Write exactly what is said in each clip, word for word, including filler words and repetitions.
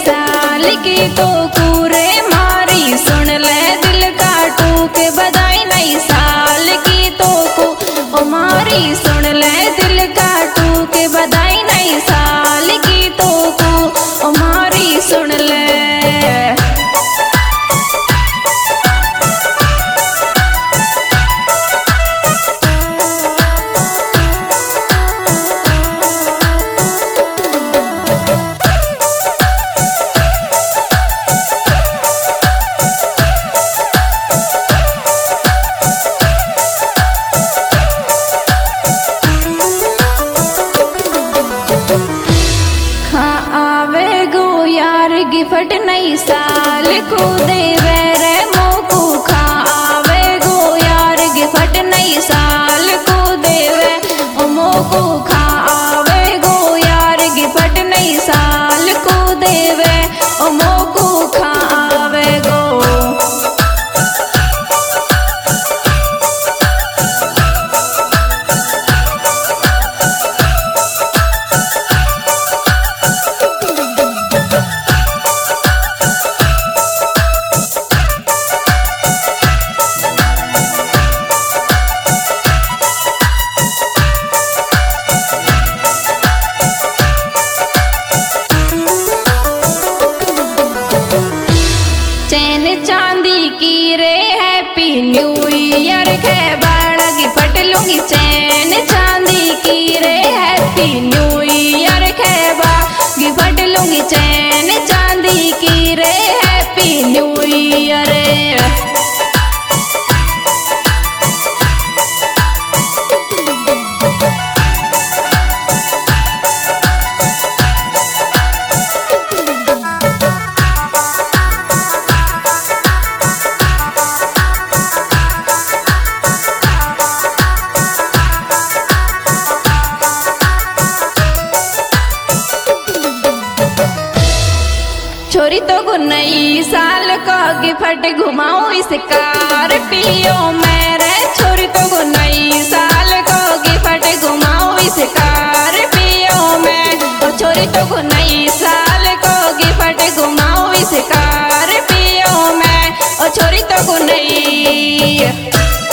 साल की तो पूरे मारी सुन ले दिल काटू के बधाई नई साल की तो को ओ मारी सुन ले दिल काटू के बधाई नई साल की तो को ओ मारी सुन ले। गिफ्ट नई साल को देवे रे मोकू खा आवे गो यार गिफ्ट नई साल को देवे ओ मोकू खा आवे गो यार गिफ्ट नई साल को देवे ओ मोकू खा आवे गो। चैन चांदी की रे हैप्पी न्यू ईयर के बड़ा गिफ्ट लूंगी चैन चांदी की रे हैप्पी न्यू ईयर के बा गिफ्ट लूंगी चैन चांदी की रे हैप्पी न्यू ईयर। छोरी तो को नई साल का गिफ्ट घुमाऊं इस स्कॉर्पियो में रे छोरी तो को नई साल का गिफ्ट घुमाऊं इस स्कॉर्पियो में और छोरी तो को नई साल का गिफ्ट घुमाऊं इस स्कॉर्पियो में और छोरी तो को नई।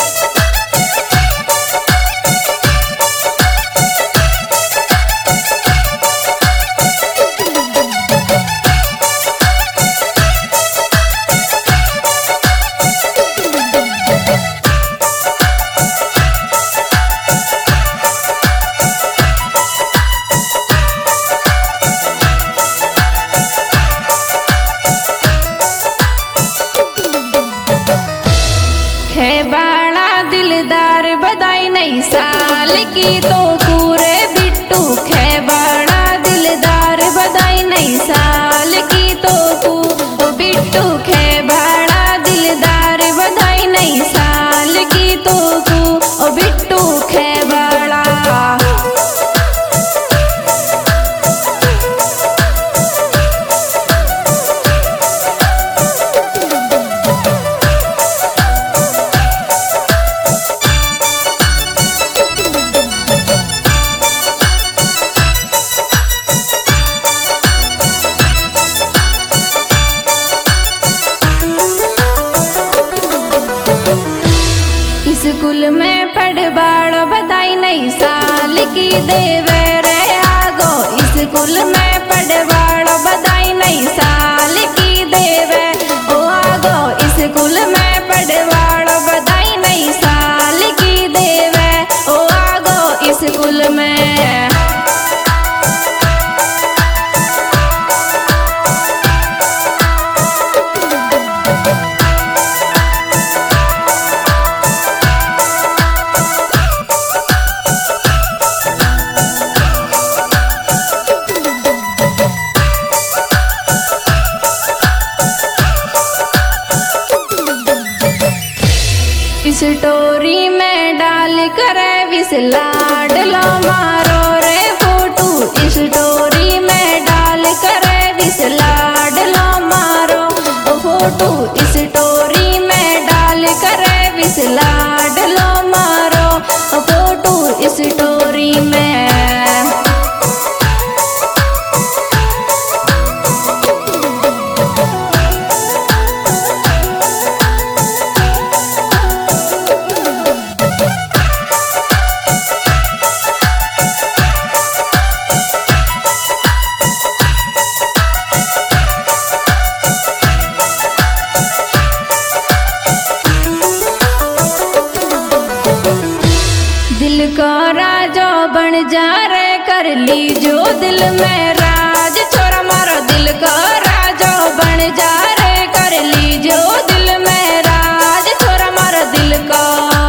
है बड़ा दिलदार बधाई नई साल की तो पूरे बिट्टू है बड़ा दिलदार बधाई नई साल की तो तू बिट्टू है बड़ा दिलदार बधाई नई साल की तो तू बिट्टू है बड़ा। स्कूल में पढ़ बाड़ो बधाई नई साल की देवे रे आगो स्कूल में पढ़ बाड़ो बधाई नई साल की देवे ओ आगो स्कूल में पढ़ बाड़ो बधाई नई साल की देवे ओ आगो स्कूल में। स्टोरी में डाल कर विस लाडलो मारो रे फोटो स्टोरी में डाल कर विस लाडलो मारो फोटो स्टोरी में डाल कर विस लाडलो मारो फोटो स्टोरी में। जा रे कर ली जो दिल में राज, छोरा मारा दिल का राजो बन जा रे कर ली जो दिल में राज, छोरा मारा दिल का।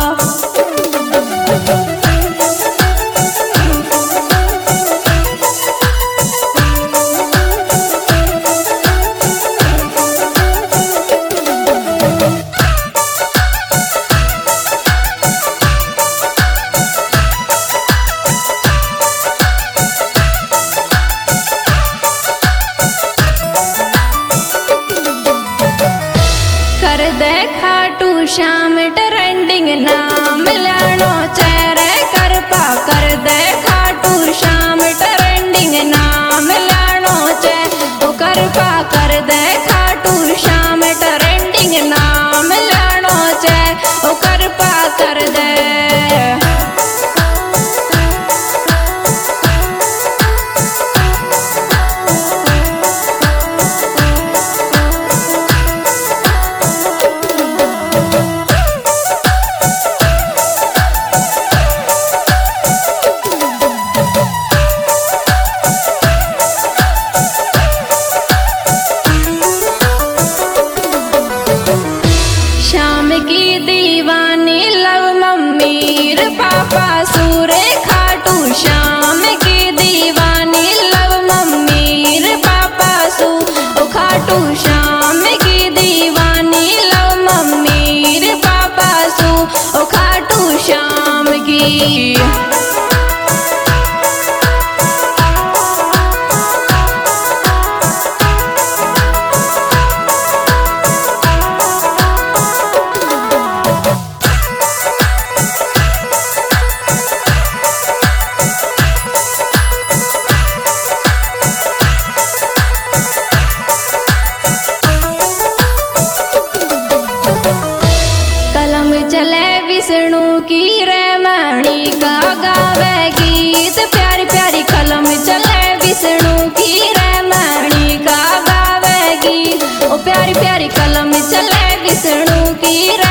कर दे खाटू श्याम ट्रेंडिंग नाम लानो चेहरे कर पा, कर दे खाटू श्याम ट्रेंडिंग नाम लानो चे, ओ कर पा कर दे खाटू श्याम ट्रेंडिंग नाम लानो चे, ओ कर पा कर दे। श्याम की दीवानी लव मम्मी रे पापा सूरे खाटू, श्याम की दीवानी लव मम्मी रे पापा सू, ओ खाटू श्याम की दीवानी लव मम्मी रे पापा सू, ओ खाटू श्याम की। कलम चले विष्णु की रमणी का गावे गीत, प्यारी प्यारी कलम चले विष्णु की रमणी का गावे गीत, ओ प्यारी प्यारी कलम चले विष्णु की।